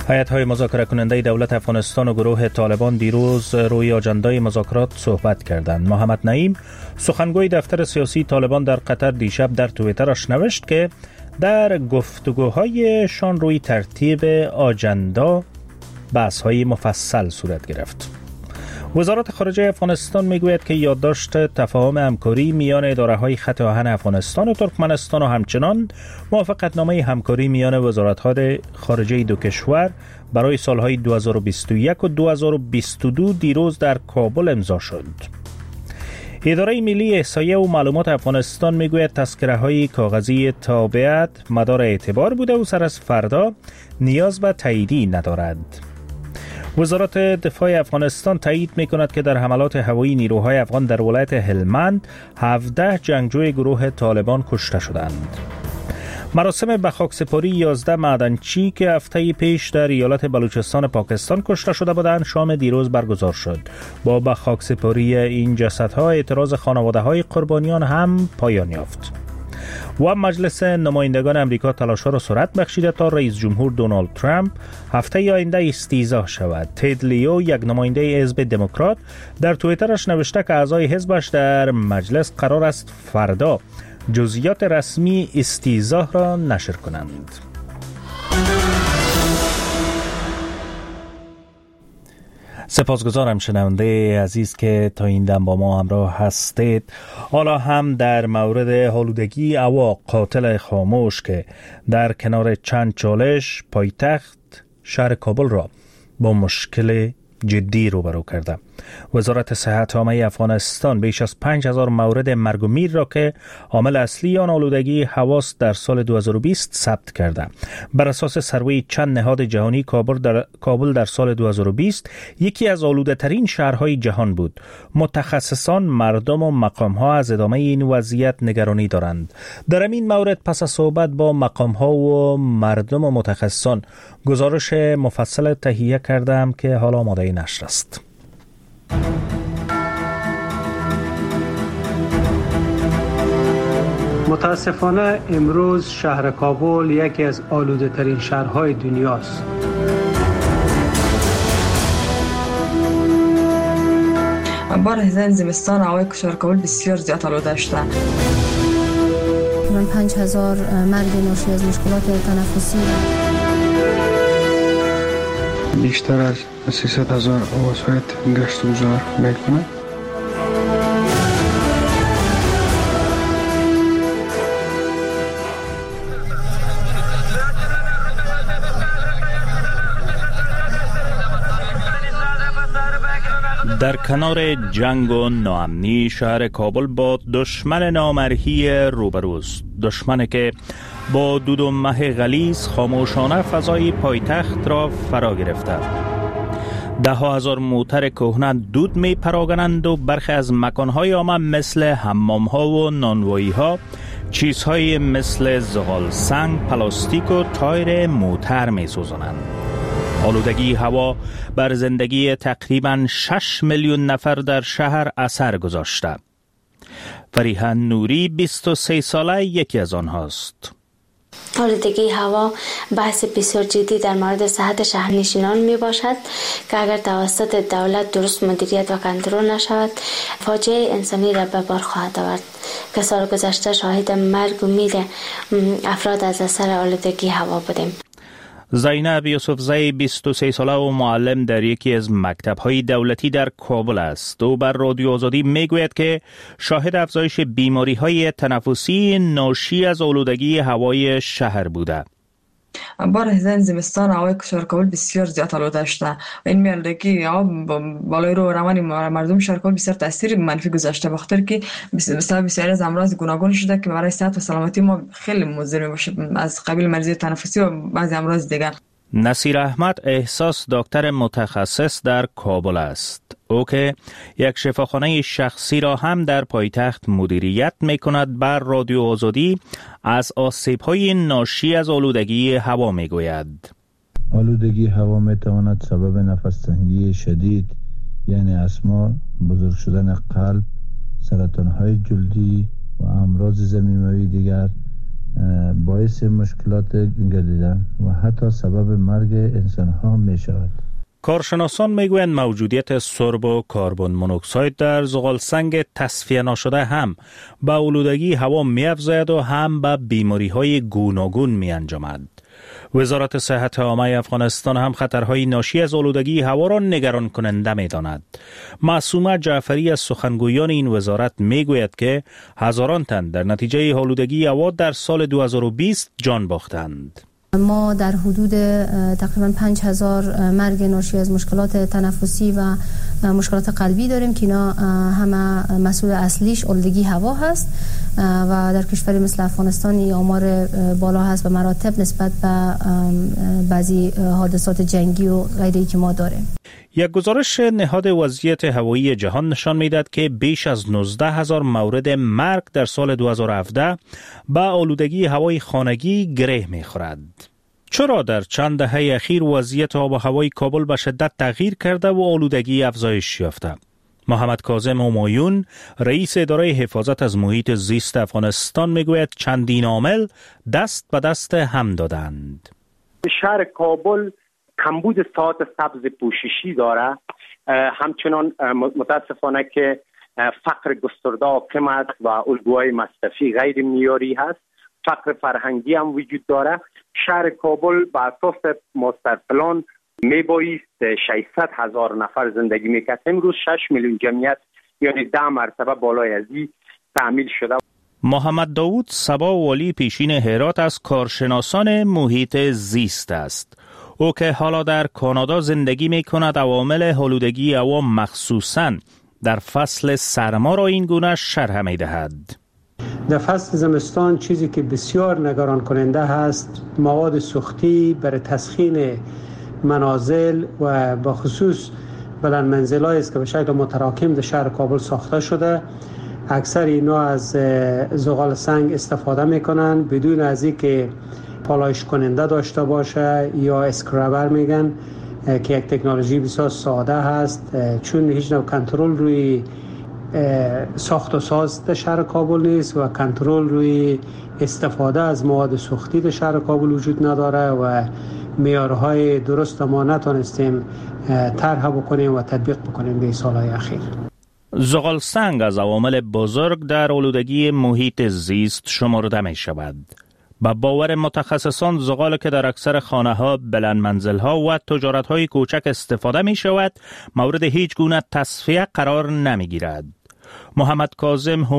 هیئت‌های مذاکره کننده دولت افغانستان و گروه طالبان دیروز روی آجندای مذاکرات صحبت کردند. محمد نعیم سخنگوی دفتر سیاسی طالبان در قطر دیشب در توییترش نوشت که در گفتگوهایشان روی ترتیب آجندا بحث‌های مفصل صورت گرفت. وزارت خارجه افغانستان میگوید که یادداشت تفاهم همکاری میان اداره‌های خط آهن افغانستان و ترکمنستان و همچنان موافقتنامه همکاری میان وزارت‌های خارجه دو کشور برای سالهای 2021 و 2022 دیروز در کابل امضا شد. اداره ملی احصایه و معلومات افغانستان میگوید تذکره‌های کاغذی تابعیت مدار اعتبار بوده و سر از فردا نیاز به تاییدی ندارد. وزارت دفاع افغانستان تایید می‌کند که در حملات هوایی نیروهای افغان در ولایت هلمند 17 جنگجوی گروه طالبان کشته شدند. مراسم به خاکسپاری 11 معدنچی که هفته پیش در ایالت بلوچستان پاکستان کشته شده بودند شام دیروز برگزار شد. با به خاکسپاری این جسدها اعتراض خانواده‌های قربانیان هم پایان یافت. و مجلس نمایندگان امریکا تلاش‌ها را سرعت بخشیده تا رئیس جمهور دونالد ترامپ هفته آینده استیضاح شود. تد لیو، یک نماینده حزب دموکرات، در توییترش نوشته که اعضای حزبش در مجلس قرار است فردا جزئیات رسمی استیضاح را نشر کنند. سپاسگزارم شنونده عزیز که تا این دم با ما همراه هستید. حالا هم در مورد آلودگی هوا قاتل خاموش که در کنار چند چالش پایتخت شهر کابل را با مشکل جدی روبرو کرده. وزارت صحت عامه افغانستان بیش از 5000 مورد مرگ و میر را که عامل اصلی آن آلودگی هواست در سال 2020 ثبت کرده. بر اساس سروی چند نهاد جهانی کابل در سال 2020 یکی از آلوده ترین شهرهای جهان بود. متخصصان، مردم و مقام‌ها از ادامه این وضعیت نگرانی دارند. در این مورد پس از صحبت با مقام‌ها و مردم و متخصصان گزارش مفصل تهیه کردم که حالا آماده نشر است. متاسفانه امروز شهر کابل یکی از آلوده ترین شهرهای دنیاست. بار هزار زمستان هوای شهر کابل بسیار زیاد آلوده شده. 5000 مرگ ناشی از مشکلات تنفسی. بیشتر از 300,000 وسایط گشت و گذار میکنه. در کنار جنگ و ناامنی شهر کابل با دشمن نامرئی روبروست. دشمنی که با دود و مه غلیظ خاموشانه فضای پایتخت را فرا گرفته. 10,000 موتر کهنه دود می پراگنند و برخی از مکانهای عامه مثل حمام‌ها و نانوایی‌ها چیزهای مثل زغال سنگ، پلاستیک و تایر موتر می سوزانند. آلودگی هوا بر زندگی تقریباً 6 میلیون نفر در شهر اثر گذاشته. فریحه نوری 23 ساله یکی از آنهاست. آلودگی هوا بحث بسیار جدی در مورد صحت شهرنشینان می باشد که اگر توسط دولت درست مدیریت و کنترل نشود فاجعه انسانی را به بار خواهد آورد که سال گذشته شاهد مرگ و میر افراد از اثر آلودگی هوا بودیم. زینب یوسفزی 23 ساله و معلم در یکی از مکتب‌های دولتی در کابل است. او بر رادیو آزادی میگوید که شاهد افزایش بیماری‌های تنفسی ناشی از آلودگی هوای شهر بوده. بار هزار زمستان هوای شهر کابل بسیار زیاد آلوده شده و این آلودگی بالای رو روان مردم شهر کابل بسیار تاثیر منفی گذاشته، بخاطر که بسیار از امراض گوناگون شده که برای صحت و سلامتی ما خیلی مضر میشه، از قبیل مریضی تنفسی و بعضی امراض دیگر. نصیر احمد احساس دکتر متخصص در کابل است. او که یک شفاخانه شخصی را هم در پایتخت مدیریت می کند بر رادیو آزادی از آسیب‌های ناشی از آلودگی هوا می گوید. آلودگی هوا می تواند سبب نفس تنگی شدید یعنی اسما، بزرگ شدن قلب، سرطان‌های جلدی و امراض ضمیموی دیگر باعث مشکلات گردیدن و حتی سبب مرگ انسان ها می شود. کارشناسان میگویند موجودیت سرب و کربن مونوکساید در زغالسنگ تصفیه نشده هم به آلودگی هوا می افزاید و هم به بیماری های گوناگون می انجامد. وزارت صحت عامه افغانستان هم خطرهای ناشی از آلودگی هوا را نگران کننده می داند. معصومه جعفری از سخنگویان این وزارت می گوید که هزاران تن در نتیجه آلودگی هوا در سال 2020 جان باختند. ما در حدود تقریبا 5000 مرگ ناشی از مشکلات تنفسی و مشکلات قلبی داریم که اینا همه مسئول اصلیش آلودگی هوا هست و در کشوری مثل افغانستان آمار بالا هست به مراتب نسبت به بعضی حادثات جنگی و غیری که ما داریم. یک گزارش نهاد وضعیت هوایی جهان نشان می‌دهد که بیش از 19,000 مورد مرگ در سال 2017 به آلودگی هوای خانگی گره می‌خورد. چرا در چند دهه اخیر وضعیت آب و هوای کابل به شدت تغییر کرده و آلودگی افزایش یافته؟ محمد کاظم همایون رئیس اداره حفاظت از محیط زیست افغانستان میگوید چندین عامل دست به دست هم دادند. شهر کابل کمبود ساعات سبز پوششی داره، همچنان متاسفانه که فقر گسترده حاکم است و الگوهای مصرفی غیر معیاری هست، فقر فرهنگی هم وجود داره. شهر کابل به اساس ماستر پلان میبایست 600,000 نفر زندگی میکرد، امروز 6 میلیون جمعیت یعنی 10 مرتبه بالای از این تعمیل شده. محمد داوود صبا والی پیشین هرات از کارشناسان محیط زیست است. او که حالا در کانادا زندگی می کند عوامل آلودگی هوا مخصوصاً در فصل سرما را این گونه شرح می دهد. در فصل زمستان چیزی که بسیار نگران کننده هست مواد سوختی برای تسخین منازل و به خصوص بلند منزل‌هایی است که به شکل متراکم در شهر کابل ساخته شده. اکثر اینا از زغال سنگ استفاده میکنن بدون از اینکه پالایش کننده داشته باشه یا اسکرابر میگن که یک تکنولوژی بسیار ساده هست، چون هیچ نوع کنترل روی ساخت و ساز در شهر کابل نیست و کنترل روی استفاده از مواد سوختی در شهر کابل وجود نداره و معیارهای درست ما نتونستیم طرح بکنیم و تطبیق بکنیم به سالهای اخیر. زغال سنگ از عوامل بزرگ در آلودگی محیط زیست شمرده می شود. با باور متخصصان زغال که در اکثر خانه‌ها، بلند منزل‌ها و تجارت‌های کوچک استفاده می شود، مورد هیچ گونه تصفیه قرار نمی گیرد. محمد کاظم